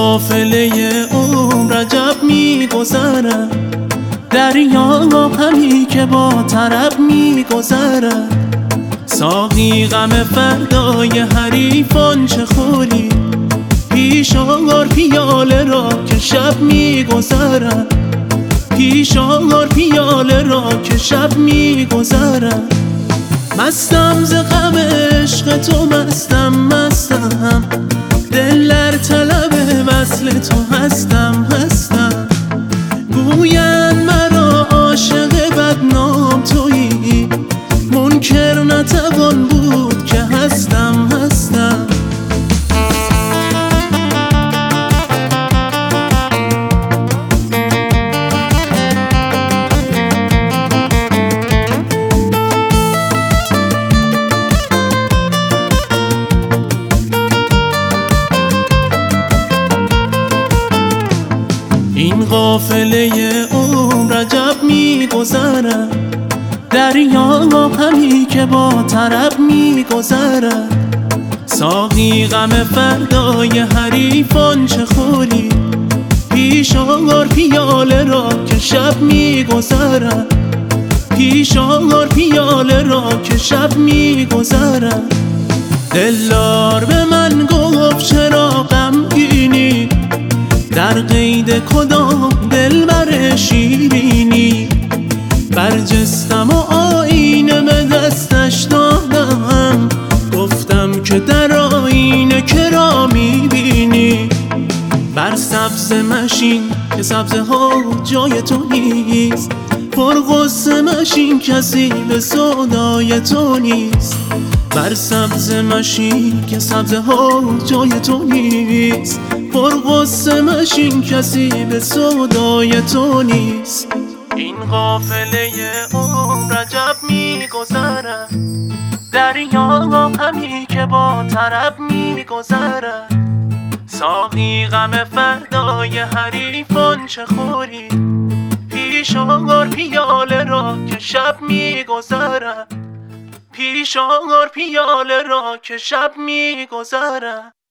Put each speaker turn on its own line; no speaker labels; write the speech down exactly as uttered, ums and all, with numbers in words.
قافله عمر عجب میگذرد، دریا همی که با طرب میگذرد. ساقی غم فردای حریفان چه خوری، پیش آر پیاله را که شب میگذرد. پیش آر پیاله را که شب میگذرد. مستم ز غم عشق تو، مستم مستم، دل در طلب وصل تو هستم هستم. گویند مرا عاشق بدنام تویی، منکر نتوان بود که هستم هستم. این قافله عمر عجب میگذرد، دریا همی که با طرب میگذرد. ساقی غم فردای حریفان چه خوری، پیش آر پیاله را که شب میگذرد. پیش آر پیاله را که شب میگذرد. دلدار به من گفت چرا غمگینی، در قید کدام دلبر شیرینی. برجستم و آینه به دستش دادم، گفتم که در آینه که را میبینی. بر سبز مشین که سبزه ها جای تو نیست، پر غصه مشین کسی به سودای تو نیست. بر سبز مشین که سبزه ها جای تو نیست، پر غصه مشین کسی به سودای تو نیست. این قافله عمر عجب میگذرد، دریا همی که با طرب میگذرد. ساقی غم فردای حریفان چه خوری، پیش آر پیاله را که شب میگذرد. پیش آر پیاله را که شب میگذرد.